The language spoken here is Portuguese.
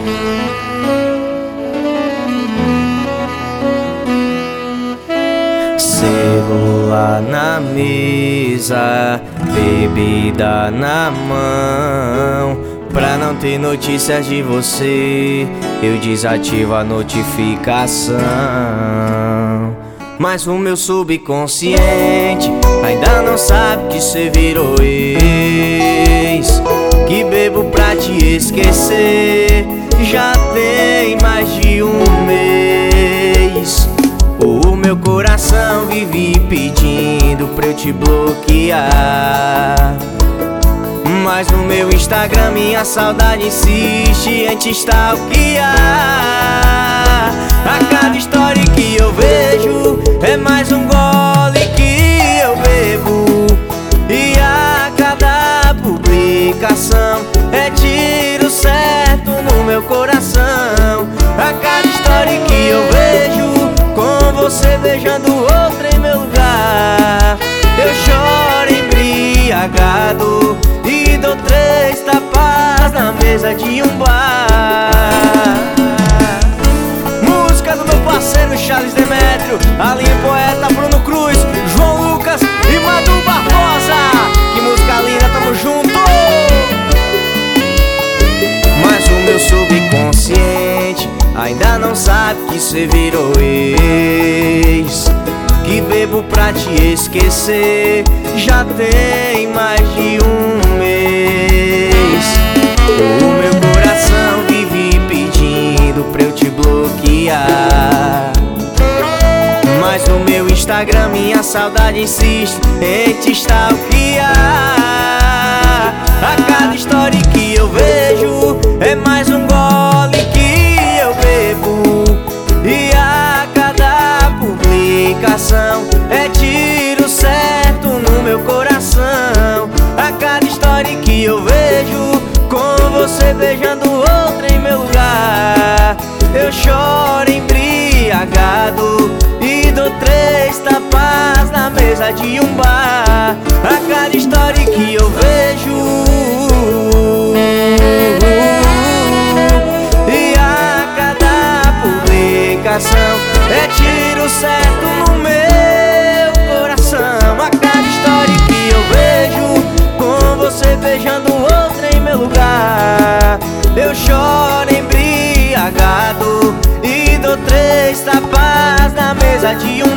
Celular na mesa, bebida na mão. Pra não ter notícias de você, eu desativo a notificação. Mas o meu subconsciente ainda não sabe que cê virou ex, que bebo pra te esquecer já tem mais de um mês. O meu coração vive pedindo pra eu te bloquear, mas no meu Instagram minha saudade insiste em te stalkear. A cada história que eu vejo é mais um gole que eu bebo, e a cada publicação é tiro certo no meu coração. A cada história que eu vejo com você beijando outra em meu lugar, eu choro embriagado e dou 3 tapas na mesa de um bar. Música do meu parceiro Charles Demétrio, Alinho Poeta, Bruno Cruz, João Lucas e Madu Barbosa. Que música linda, tamo junto! Mas o meu subconsciente ainda não sabe que cê virou ex, que bebo pra te esquecer já tem mais de um mês. O meu coração vive pedindo pra eu te bloquear, mas no meu Instagram minha saudade insiste em te stalkear. A cada história que eu vejo é mais um gole que eu bebo, e a cada publicação é tiro certo no meu coração. A cada história que eu vejo com você beijando outra em meu lugar, eu choro embriagado e dou 3 tapas na mesa de um bar. A cada história que eu vejo e a cada publicação é tiro certo no meu coração. A cada história que eu vejo com você beijando outra em meu lugar, eu choro embriagado e dou 3 tapas na mesa de um